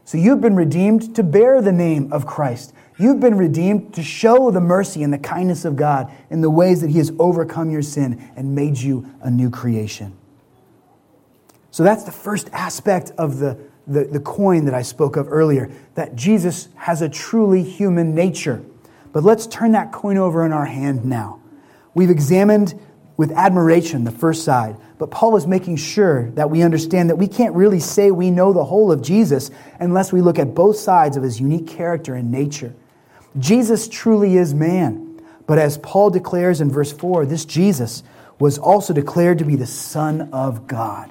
So you've been redeemed to bear the name of Christ. You've been redeemed to show the mercy and the kindness of God in the ways that he has overcome your sin and made you a new creation. So that's the first aspect of the, the, the coin that I spoke of earlier, that Jesus has a truly human nature. But let's turn that coin over in our hand now. We've examined with admiration the first side, but Paul is making sure that we understand that we can't really say we know the whole of Jesus unless we look at both sides of his unique character and nature. Jesus truly is man, but as Paul declares in verse four, this Jesus was also declared to be the Son of God.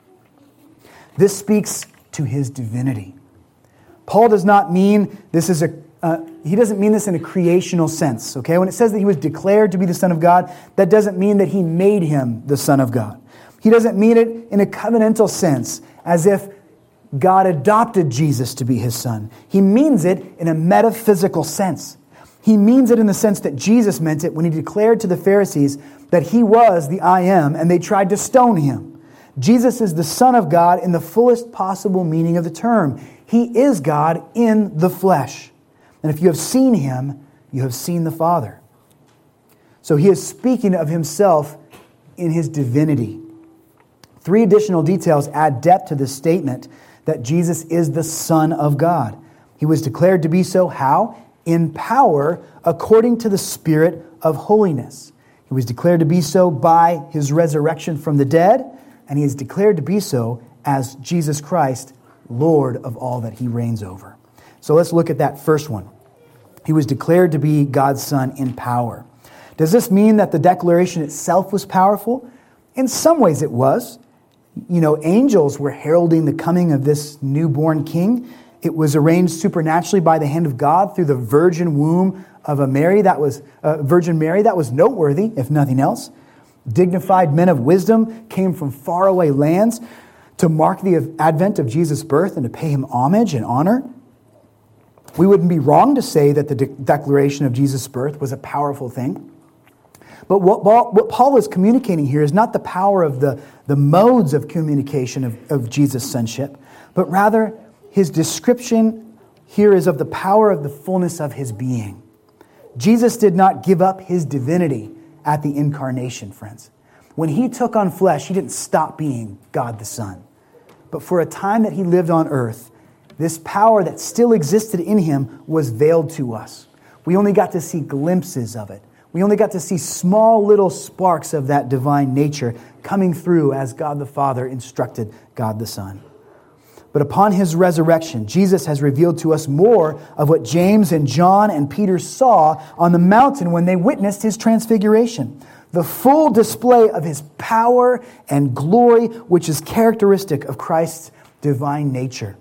This speaks to his divinity. Paul does not mean this is a Uh, he doesn't mean this in a creational sense, okay? When it says that he was declared to be the Son of God, that doesn't mean that he made him the Son of God. He doesn't mean it in a covenantal sense, as if God adopted Jesus to be his son. He means it in a metaphysical sense. He means it in the sense that Jesus meant it when he declared to the Pharisees that he was the I am, and they tried to stone him. Jesus is the Son of God in the fullest possible meaning of the term. He is God in the flesh. And if you have seen him, you have seen the Father. So he is speaking of himself in his divinity. Three additional details add depth to this statement that Jesus is the Son of God. He was declared to be so. How? In power, according to the Spirit of holiness. He was declared to be so by his resurrection from the dead, and he is declared to be so as Jesus Christ, Lord of all that he reigns over. So let's look at that first one. He was declared to be God's Son in power. Does this mean that the declaration itself was powerful? In some ways it was. You know, angels were heralding the coming of this newborn king. It was arranged supernaturally by the hand of God through the virgin womb of a Mary that was uh, Virgin Mary. That was noteworthy, if nothing else. Dignified men of wisdom came from faraway lands to mark the advent of Jesus' birth and to pay him homage and honor. We wouldn't be wrong to say that the de- declaration of Jesus' birth was a powerful thing. But what, what Paul is communicating here is not the power of the, the modes of communication of, of Jesus' sonship, but rather his description here is of the power of the fullness of his being. Jesus did not give up his divinity at the incarnation, friends. When he took on flesh, he didn't stop being God the Son. But for a time that he lived on earth, this power that still existed in him was veiled to us. We only got to see glimpses of it. We only got to see small little sparks of that divine nature coming through as God the Father instructed God the Son. But upon his resurrection, Jesus has revealed to us more of what James and John and Peter saw on the mountain when they witnessed his transfiguration. The full display of his power and glory, which is characteristic of Christ's divine nature.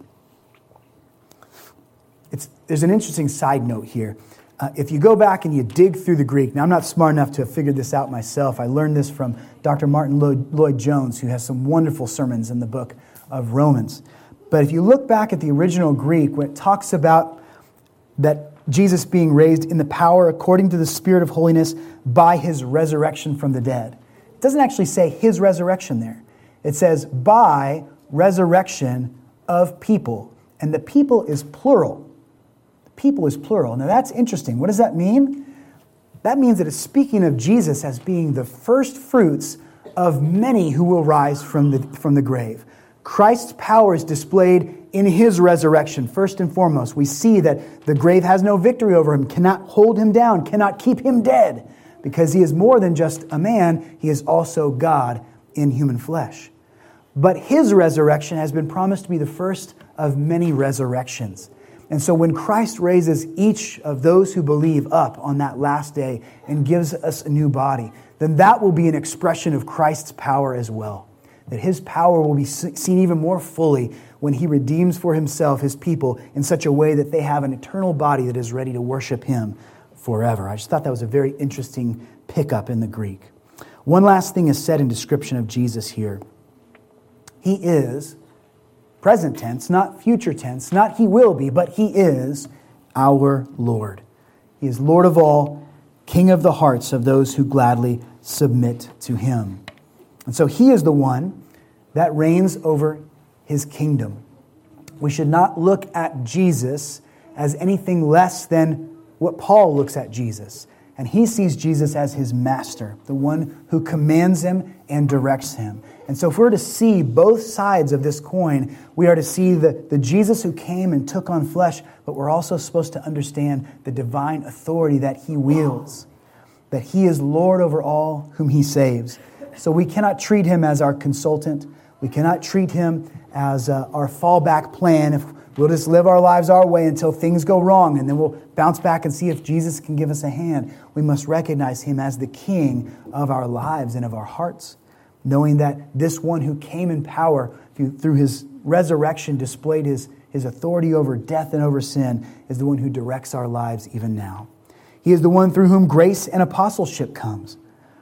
It's, there's an interesting side note here. Uh, if you go back and you dig through the Greek, now I'm not smart enough to have figured this out myself. I learned this from Doctor Martin Lloyd, Lloyd Jones, who has some wonderful sermons in the book of Romans. But if you look back at the original Greek, when it talks about that Jesus being raised in the power according to the Spirit of holiness by his resurrection from the dead, it doesn't actually say his resurrection there. It says by resurrection of people. And the people is plural. People is plural. Now that's interesting. What does that mean? That means that it's speaking of Jesus as being the first fruits of many who will rise from the, from the grave. Christ's power is displayed in his resurrection, first and foremost. We see that the grave has no victory over him, cannot hold him down, cannot keep him dead, because he is more than just a man, he is also God in human flesh. But his resurrection has been promised to be the first of many resurrections. And so when Christ raises each of those who believe up on that last day and gives us a new body, then that will be an expression of Christ's power as well. That his power will be seen even more fully when he redeems for himself his people in such a way that they have an eternal body that is ready to worship him forever. I just thought that was a very interesting pickup in the Greek. One last thing is said in description of Jesus here. He is, present tense, not future tense, not he will be, but he is our Lord. He is Lord of all, King of the hearts of those who gladly submit to him. And so he is the one that reigns over his kingdom. we should not look at Jesus as anything less than what Paul looks at Jesus. And he sees Jesus as his master, the one who commands him and directs him. And so if we're to see both sides of this coin, we are to see the, the Jesus who came and took on flesh, but we're also supposed to understand the divine authority that he wields, that he is Lord over all whom he saves. So we cannot treat him as our consultant. We cannot treat him as uh, our fallback plan. If we'll just live our lives our way until things go wrong, and then we'll bounce back and see if Jesus can give us a hand. We must recognize him as the king of our lives and of our hearts, knowing that this one who came in power through, through his resurrection, displayed his, his authority over death and over sin, is the one who directs our lives even now. He is the one through whom grace and apostleship comes.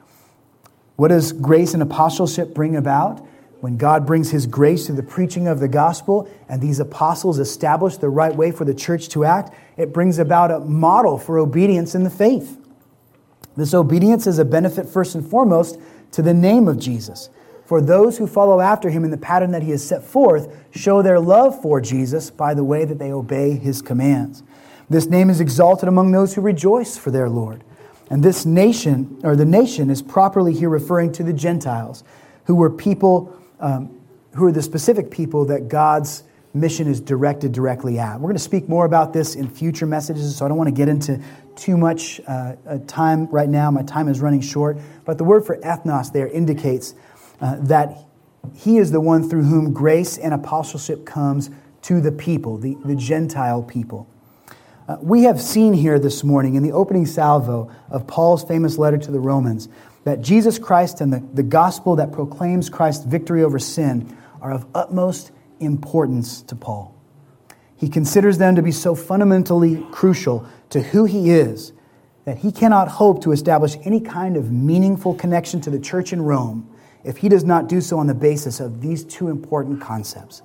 What does grace and apostleship bring about? When God brings his grace through the preaching of the gospel and these apostles establish the right way for the church to act, it brings about a model for obedience in the faith. This obedience is a benefit first and foremost to the name of Jesus. For those who follow after him in the pattern that he has set forth show their love for Jesus by the way that they obey his commands. This name is exalted among those who rejoice for their Lord. And this nation, or the nation, is properly here referring to the Gentiles, who were people Um, who are the specific people that God's mission is directed directly at. We're going to speak more about this in future messages, so I don't want to get into too much uh, time right now. My time is running short. But the word for ethnos there indicates uh, that he is the one through whom grace and apostleship comes to the people, the, the Gentile people. Uh, we have seen here this morning in the opening salvo of Paul's famous letter to the Romans that Jesus Christ and the, the gospel that proclaims Christ's victory over sin are of utmost importance to Paul. He considers them to be so fundamentally crucial to who he is that he cannot hope to establish any kind of meaningful connection to the church in Rome if he does not do so on the basis of these two important concepts.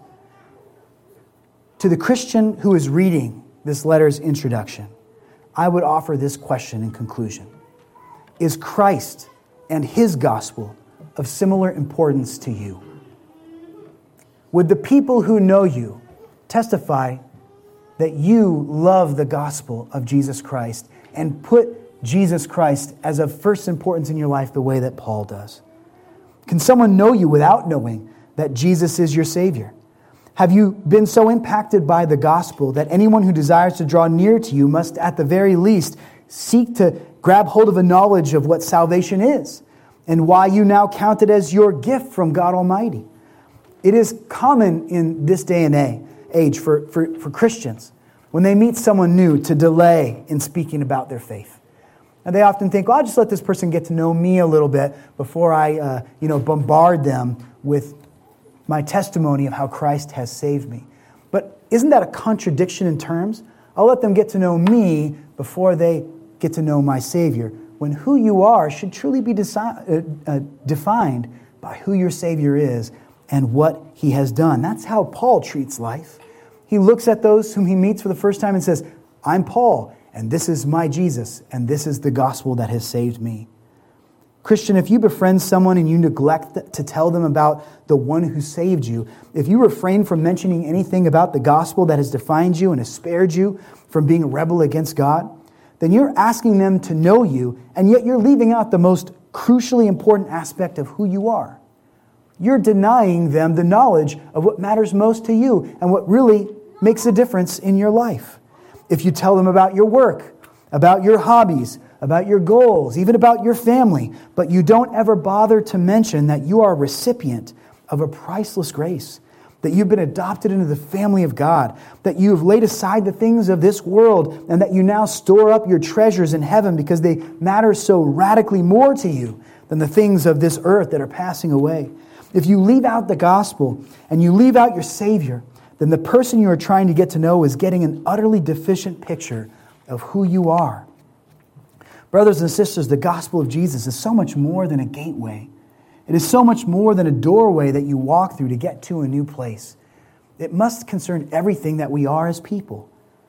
To the Christian who is reading this letter's introduction, I would offer this question in conclusion. Is Christ and his gospel of similar importance to you? Would the people who know you testify that you love the gospel of Jesus Christ and put Jesus Christ as of first importance in your life the way that Paul does? Can someone know you without knowing that Jesus is your Savior? Have you been so impacted by the gospel that anyone who desires to draw near to you must at the very least seek to grab hold of a knowledge of what salvation is and why you now count it as your gift from God Almighty? It is common in this day and age for, for, for Christians, when they meet someone new, to delay in speaking about their faith. And they often think, well, I'll just let this person get to know me a little bit before I uh, you know, bombard them with my testimony of how Christ has saved me. But isn't that a contradiction in terms? I'll let them get to know me before they get to know my Savior, when who you are should truly be deci- uh, uh, defined by who your Savior is and what he has done. That's how Paul treats life. He looks at those whom he meets for the first time and says, I'm Paul, and this is my Jesus, and this is the gospel that has saved me. Christian, if you befriend someone and you neglect to tell them about the one who saved you, if you refrain from mentioning anything about the gospel that has defined you and has spared you from being a rebel against God, then you're asking them to know you, and yet you're leaving out the most crucially important aspect of who you are. You're denying them the knowledge of what matters most to you and what really makes a difference in your life. If you tell them about your work, about your hobbies, about your goals, even about your family, but you don't ever bother to mention that you are a recipient of a priceless grace, that you've been adopted into the family of God, that you've laid aside the things of this world, and that you now store up your treasures in heaven because they matter so radically more to you than the things of this earth that are passing away. If you leave out the gospel and you leave out your Savior, then the person you are trying to get to know is getting an utterly deficient picture of who you are. Brothers and sisters, the gospel of Jesus is so much more than a gateway. It is so much more than a doorway that you walk through to get to a new place. It must concern everything that we are as people.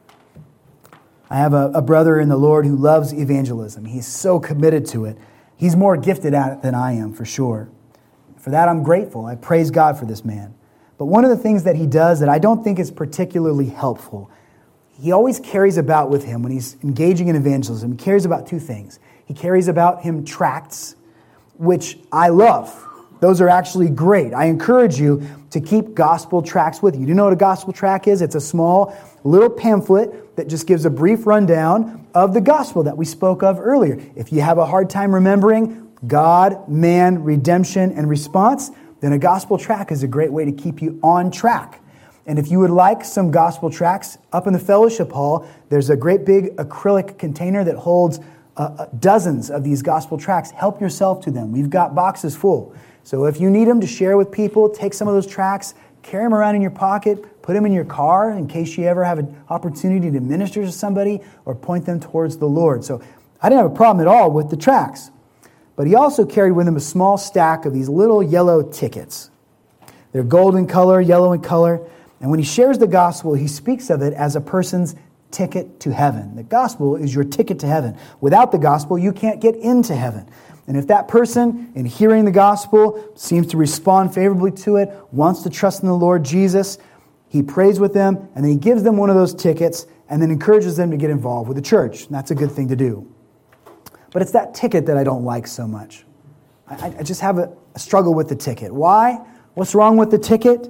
I have a, a brother in the Lord who loves evangelism. He's so committed to it. He's more gifted at it than I am, for sure. For that, I'm grateful. I praise God for this man. But one of the things that he does that I don't think is particularly helpful, he always carries about with him when he's engaging in evangelism, he carries about two things. He carries about him tracts, which I love. Those are actually great. I encourage you to keep gospel tracts with you. Do you know what a gospel tract is? It's a small little pamphlet that just gives a brief rundown of the gospel that we spoke of earlier. If you have a hard time remembering God, man, redemption, and response, then a gospel tract is a great way to keep you on track. And if you would like some gospel tracts, up in the fellowship hall, there's a great big acrylic container that holds uh, dozens of these gospel tracts. Help yourself to them. We've got boxes full. So if you need them to share with people, take some of those tracts, carry them around in your pocket, put them in your car in case you ever have an opportunity to minister to somebody or point them towards the Lord. So I didn't have a problem at all with the tracts. But he also carried with him a small stack of these little yellow tickets. They're gold in color, yellow in color. And when he shares the gospel, he speaks of it as a person's ticket to heaven. The gospel is your ticket to heaven. Without the gospel, you can't get into heaven. And if that person, in hearing the gospel, seems to respond favorably to it, wants to trust in the Lord Jesus, he prays with them, and then he gives them one of those tickets, and then encourages them to get involved with the church. And that's a good thing to do. But it's that ticket that I don't like so much. I, I just have a, a struggle with the ticket. Why? What's wrong with the ticket?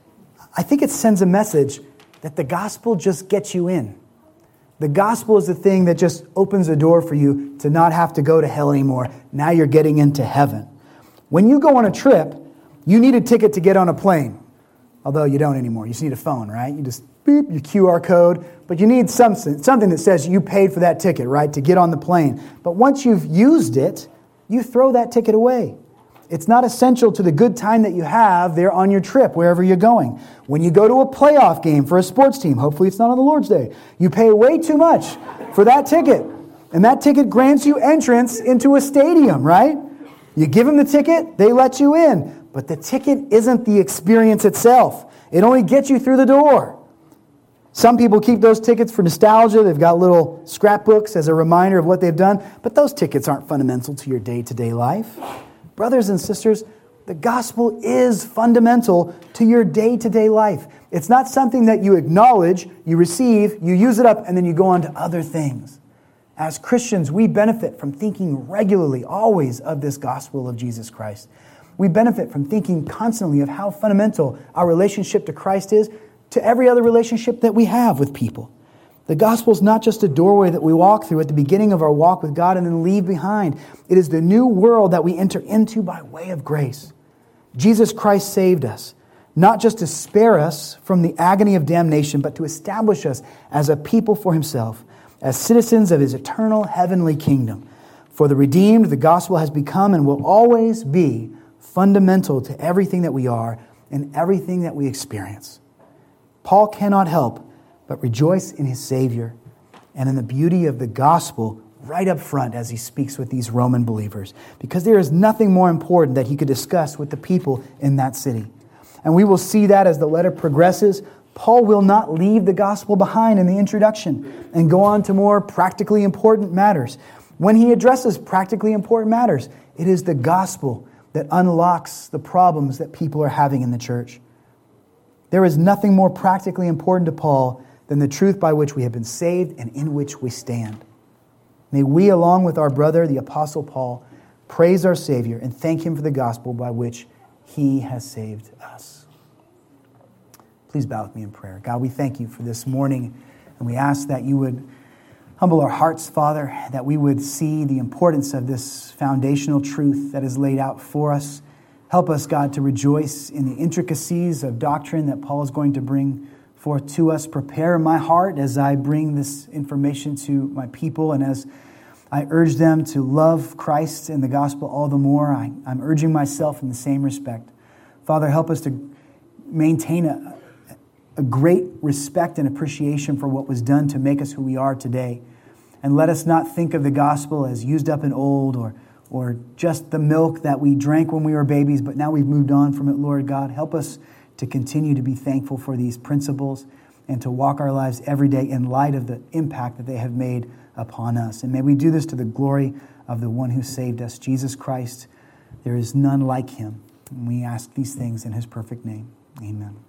I think it sends a message that the gospel just gets you in. The gospel is the thing that just opens the door for you to not have to go to hell anymore. Now you're getting into heaven. When you go on a trip, you need a ticket to get on a plane. Although you don't anymore. You just need a phone, right? You just beep your Q R code. But you need something, something that says you paid for that ticket, right, to get on the plane. But once you've used it, you throw that ticket away. It's not essential to the good time that you have there on your trip, wherever you're going. When you go to a playoff game for a sports team, hopefully it's not on the Lord's Day, you pay way too much for that ticket. And that ticket grants you entrance into a stadium, right? You give them the ticket, they let you in. But the ticket isn't the experience itself. It only gets you through the door. Some people keep those tickets for nostalgia. They've got little scrapbooks as a reminder of what they've done. But those tickets aren't fundamental to your day-to-day life. Brothers and sisters, the gospel is fundamental to your day-to-day life. It's not something that you acknowledge, you receive, you use it up, and then you go on to other things. As Christians, we benefit from thinking regularly, always, of this gospel of Jesus Christ. We benefit from thinking constantly of how fundamental our relationship to Christ is to every other relationship that we have with people. The gospel is not just a doorway that we walk through at the beginning of our walk with God and then leave behind. It is the new world that we enter into by way of grace. Jesus Christ saved us, not just to spare us from the agony of damnation, but to establish us as a people for himself, as citizens of his eternal heavenly kingdom. For the redeemed, the gospel has become and will always be fundamental to everything that we are and everything that we experience. Paul cannot help but rejoice in his Savior and in the beauty of the gospel right up front as he speaks with these Roman believers, because there is nothing more important that he could discuss with the people in that city. And we will see that as the letter progresses. Paul will not leave the gospel behind in the introduction and go on to more practically important matters. When he addresses practically important matters, it is the gospel that unlocks the problems that people are having in the church. There is nothing more practically important to Paul than the truth by which we have been saved and in which we stand. May we, along with our brother, the Apostle Paul, praise our Savior and thank him for the gospel by which he has saved us. Please bow with me in prayer. God, we thank you for this morning, and we ask that you would humble our hearts, Father, that we would see the importance of this foundational truth that is laid out for us. Help us, God, to rejoice in the intricacies of doctrine that Paul is going to bring forth to us. Prepare my heart as I bring this information to my people, and as I urge them to love Christ and the gospel all the more, I, I'm urging myself in the same respect. Father, help us to maintain a, a great respect and appreciation for what was done to make us who we are today. And let us not think of the gospel as used up and old, or or just the milk that we drank when we were babies, but now we've moved on from it, Lord God. Help us to continue to be thankful for these principles and to walk our lives every day in light of the impact that they have made upon us. And may we do this to the glory of the one who saved us, Jesus Christ. There is none like him. And we ask these things in his perfect name. Amen.